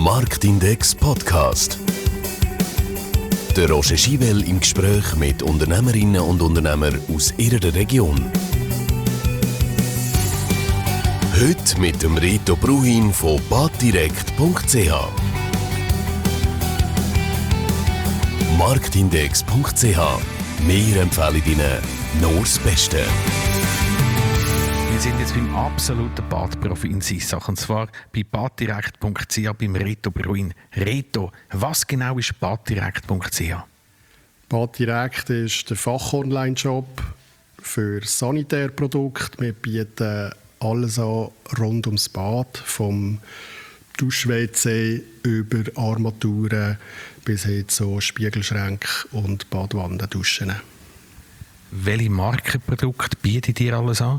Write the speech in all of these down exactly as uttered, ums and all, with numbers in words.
Marktindex Podcast. Der Roger Schywel im Gespräch mit Unternehmerinnen und Unternehmern aus ihrer Region. Heute mit dem Reto Bruhin von baddirekt punkt c h. Marktindex punkt c h. Wir empfehlen Ihnen nur das Beste. Wir sind jetzt beim absoluten Badprofi in Sissach, und zwar bei baddirekt punkt c h beim Reto Bruhin. Reto, was genau ist baddirekt punkt c h? Baddirekt ist der Fach-Online-Shop für Sanitärprodukte. Wir bieten alles an rund ums Bad, vom Dusch-W C über Armaturen bis hin zu Spiegelschränken und Badwannenduschen. Welche Markenprodukte bietet ihr alles an?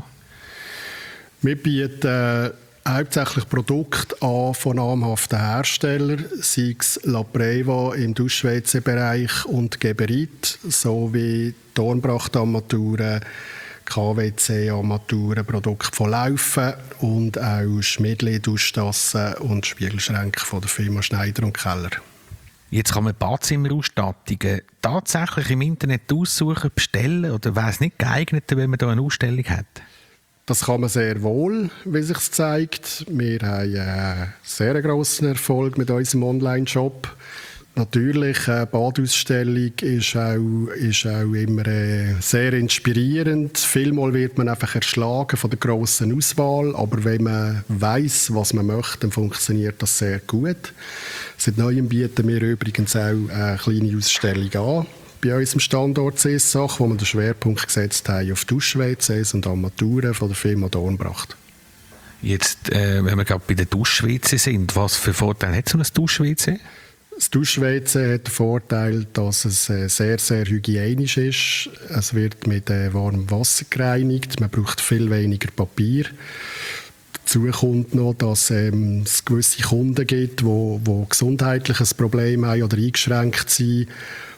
Wir bieten äh, hauptsächlich Produkte an von namhaften Herstellern, sei es La Preva im Dusch-W C-Bereich und Geberit, sowie Dornbracht-Armaturen, K W C-Armaturen, Produkte von Laufen und auch Schmidli-Duschtassen und Spiegelschränke von der Firma Schneider und Keller. Jetzt kann man Badzimmerausstattungen tatsächlich im Internet aussuchen, bestellen, oder wäre es nicht geeigneter, wenn man da eine Ausstellung hat? Das kann man sehr wohl, wie sich zeigt. Wir haben einen sehr grossen Erfolg mit unserem Online-Shop. Natürlich, eine Badausstellung ist auch, ist auch immer äh, sehr inspirierend. Vielmal wird man einfach erschlagen von der grossen Auswahl, aber wenn man weiss, was man möchte, dann funktioniert das sehr gut. Seit Neuem bieten wir übrigens auch eine kleine Ausstellung an bei unserem Standort Sissach, wo wir den Schwerpunkt gesetzt haben auf Dusch-W Cs und Armaturen von der Firma Dornbracht. Jetzt, äh, wenn wir gerade bei den Dusch-W C sind, was für Vorteile hat so ein Dusch-W C? Das Dusch-W C hat den Vorteil, dass es sehr, sehr hygienisch ist. Es wird mit warmem Wasser gereinigt, man braucht viel weniger Papier. Dazu kommt noch, dass ähm, es gewisse Kunden gibt, die, die gesundheitlich ein Problem haben oder eingeschränkt sind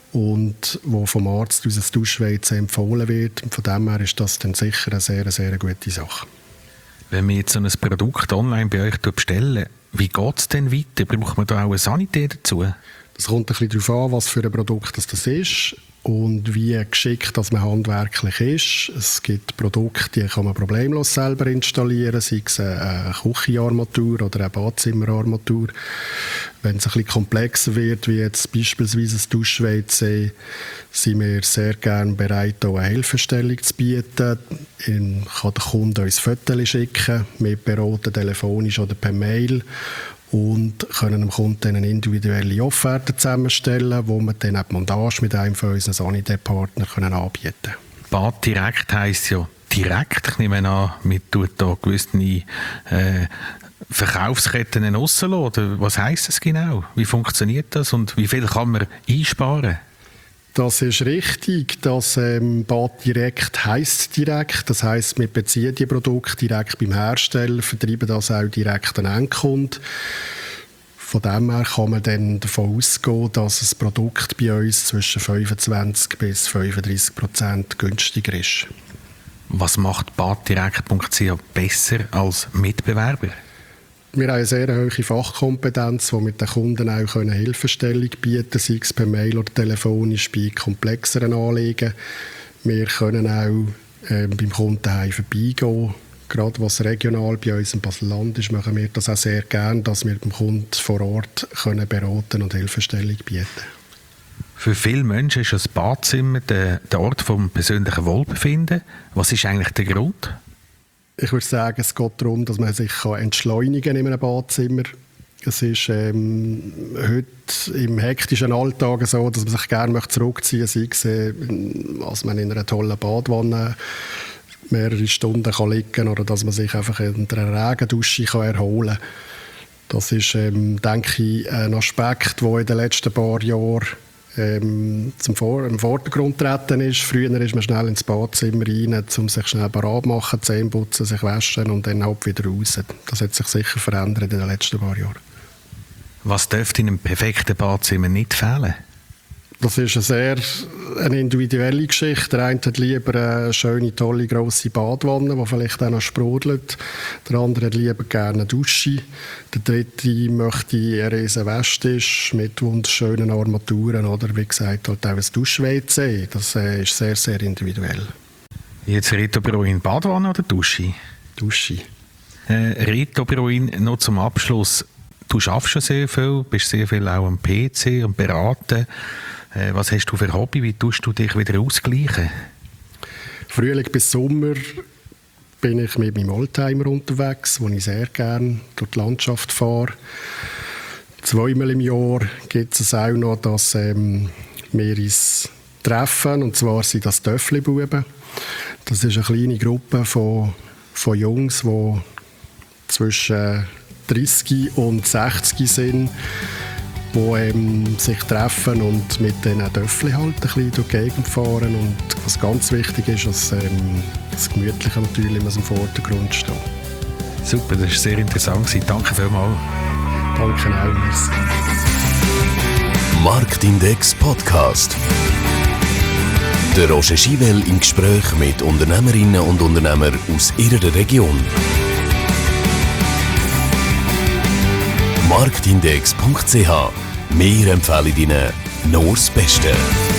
und wo vom Arzt aus ein Dusch-W C empfohlen wird. Von dem her ist das dann sicher eine sehr, sehr gute Sache. Wenn wir jetzt so ein Produkt online bei euch bestellen, wie geht es denn weiter? Braucht man da auch eine Sanitär dazu? Das kommt ein bisschen darauf an, was für ein Produkt das ist und wie geschickt dass man handwerklich ist. Es gibt Produkte, die kann man problemlos selber installieren, sei es eine Küchenarmatur oder eine Badzimmerarmatur. Wenn es ein bisschen komplexer wird, wie jetzt beispielsweise ein Dusch-W C, sind wir sehr gerne bereit, auch eine Hilfestellung zu bieten. Dann kann der Kunde uns Fotos schicken, wir beraten telefonisch oder per Mail und können dem Kunden eine individuelle Offerte zusammenstellen, wo wir dann die Montage mit einem von unseren Sanitärpartnern anbieten können. Baddirekt heisst ja direkt. Ich nehme an, man tut da gewisse äh, Verkaufsketten rauslassen, oder was heisst das genau? Wie funktioniert das und wie viel kann man einsparen? Das ist richtig. Das ähm, Baddirekt heisst direkt. Das heisst, wir beziehen die Produkte direkt beim Hersteller, vertreiben das auch direkt an den Endkunden. Von dem her kann man dann davon ausgehen, dass das Produkt bei uns zwischen fünfundzwanzig bis fünfunddreissig Prozent günstiger ist. Was macht baddirekt punkt c h besser als Mitbewerber? Wir haben eine sehr hohe Fachkompetenz, die mit den Kunden auch Hilfestellung bieten können, sei es per Mail oder telefonisch bei komplexeren Anliegen. Wir können auch äh, beim Kunden heim vorbeigehen. Gerade was regional bei uns im Basel-Land ist, machen wir das auch sehr gerne, dass wir dem Kunden vor Ort können beraten und Hilfestellung bieten. Für viele Menschen ist das Badzimmer der, der Ort vom persönlichen Wohlbefinden. Was ist eigentlich der Grund? Ich würde sagen, es geht darum, dass man sich entschleunigen kann in einem Badzimmer. Es ist ähm, heute im hektischen Alltag so, dass man sich gerne zurückziehen möchte, sei es, äh, als man in einer tollen Badwanne mehrere Stunden kann liegen kann oder dass man sich einfach in einer Regendusche kann erholen kann. Das ist, ähm, denke ich, ein Aspekt, der in den letzten paar Jahren ähm, zum Vor- im Vordergrund getreten ist. Früher ist man schnell ins Badzimmer rein, um sich schnell parat zu machen, Zähne putzen, sich waschen und dann halt wieder raus. Das hat sich sicher verändert in den letzten paar Jahren. Was dürfte in einem perfekten Badzimmer nicht fehlen? Das ist eine sehr eine individuelle Geschichte. Der eine hat lieber eine schöne, tolle, grosse Badwanne, die vielleicht auch noch sprudelt. Der andere hat lieber gerne eine Dusche. Der dritte möchte einen riesen Waschtisch mit wunderschönen Armaturen oder wie gesagt halt auch ein Dusch-W C. Das äh, ist sehr, sehr individuell. Jetzt Reto Bruin, Badwanne oder Dusche? Dusche. Äh, Reto Bruin, noch zum Abschluss. Du schaffst schon sehr viel, bist sehr viel auch am P C und beraten. Äh, was hast du für Hobby? Wie tust du dich wieder ausgleichen? Frühling bis Sommer bin ich mit meinem Oldtimer unterwegs, wo ich sehr gerne durch die Landschaft fahre. Zweimal im Jahr gibt es auch noch, dass ähm, wir uns treffen, und zwar sind das Töffli-Buben. Das ist eine kleine Gruppe von, von Jungs, die zwischen dreißig und sechzig sind, die ähm, sich treffen und mit diesen Töffli halt ein bisschen durch die Gegend fahren. Und was ganz wichtig ist, dass ähm, das Gemütliche natürlich im Vordergrund steht. Super, das war sehr interessant. Danke vielmals. Danke auch. Marktindex Podcast. Der Roger Schivel im Gespräch mit Unternehmerinnen und Unternehmern aus ihrer Region. marktindex punkt c h. Wir empfehlen Ihnen nur das Beste.